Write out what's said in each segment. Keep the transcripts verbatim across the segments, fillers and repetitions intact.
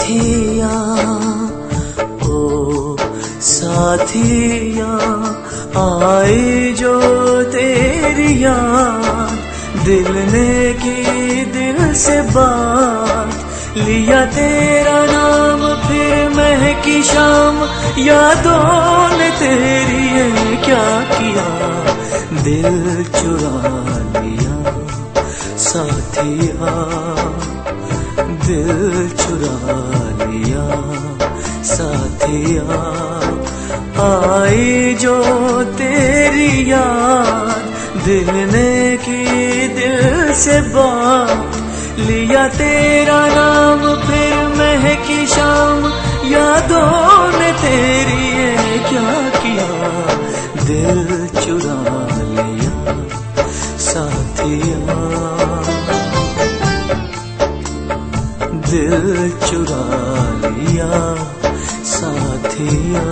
साथिया ओ साथिया, आई जो तेरी याद, दिल ने की दिल से बात, लिया तेरा नाम फिर महकी शाम, यादों ने तेरी ये क्या किया, दिल चुरा लिया साथिया, दिल चुरा लिया साथिया, आई जो तेरी याद, दिल ने की दिल से बात, लिया तेरा नाम फिर महकी शाम, यादों ने तेरी ये क्या किया, दिल चुरा लिया साथिया, दिल चुरा लिया साथिया।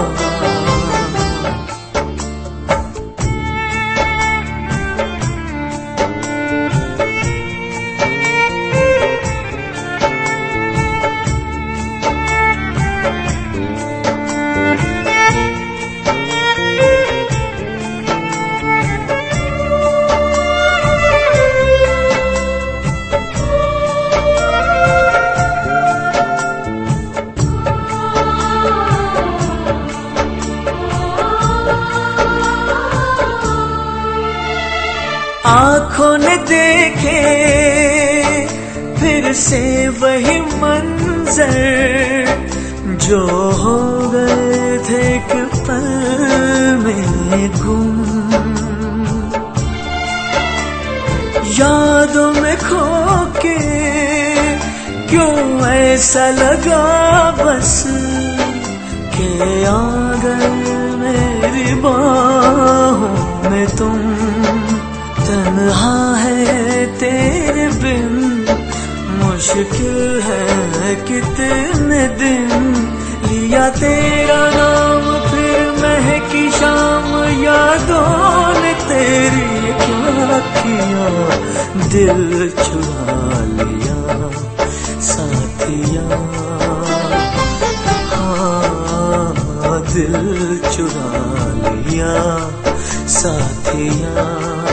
आँखों ने देखे फिर से वही मंजर, जो हो गए थे एक पल में गुम, यादों में खो के क्यों ऐसा लगा बस, के आ गए मेरी बाहों में तुम, तन्हा है तेरे बिन, मुश्किल है कितने दिन, लिया तेरा नाम फिर महकी शाम, यादों ने तेरी क्या किया, दिल चुरा लिया साथिया, हाँ दिल चुरा लिया साथिया।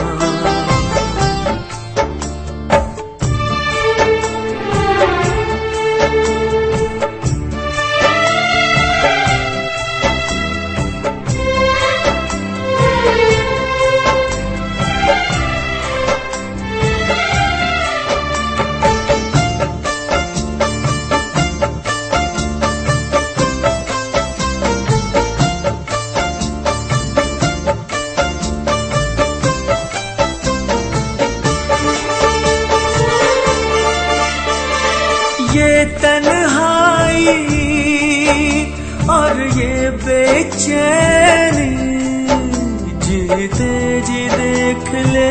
ये तन्हाई और ये बेचैनी, जीते जी देख ले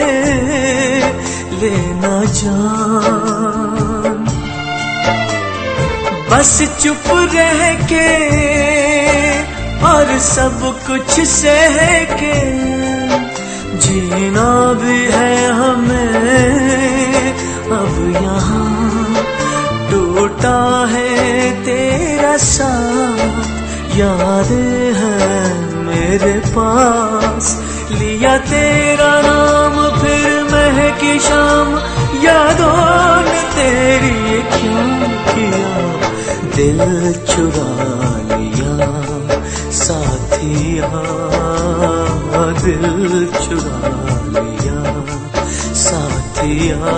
लेना जान, बस चुप रह के और सब कुछ सह के, जीना भी है हमें अब यहाँ, टूटा है तेरा साथ, यादें हैं मेरे पास, लिया तेरा नाम फिर महकी शाम, यादों ने तेरी क्या किया, दिल चुरा लिया साथिया, दिल चुरा लिया साथिया,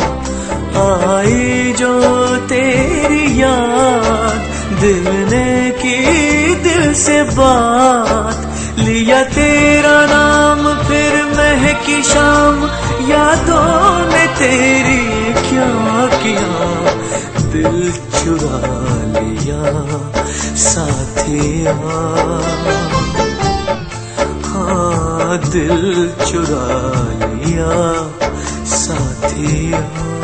आई जो तेरी याद, दिल ने की दिल से बात, लिया तेरा नाम फिर महकी शाम, यादों ने तेरी क्या किया, दिल चुरा लिया साथिया, हाँ दिल चुरा लिया साथिया।